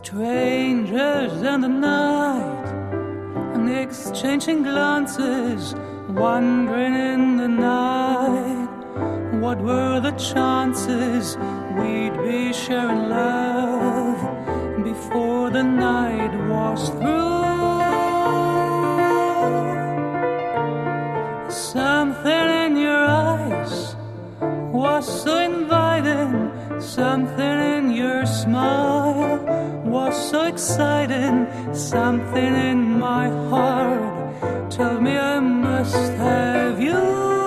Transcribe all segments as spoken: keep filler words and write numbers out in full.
Strangers in the night, and exchanging glances, wandering in the night. What were the chances we'd be sharing love before the night was through? Something in your eyes was so inviting, something in your smile was so exciting, something in my heart told me I must have you.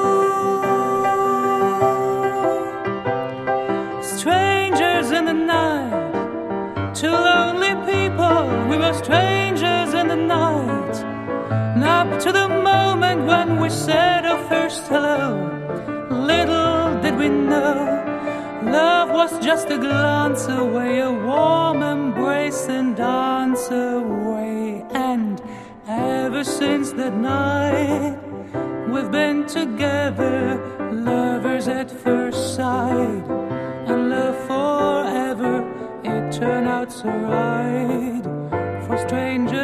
Strangers in the night, two lonely people, we were strangers in the night. And up to the moment when we said our first hello, little did we know love was just a glance away, a warm embrace and dance away. And ever since that night, we've been together, lovers at first sight. And love forever, it turned out so right. For strangers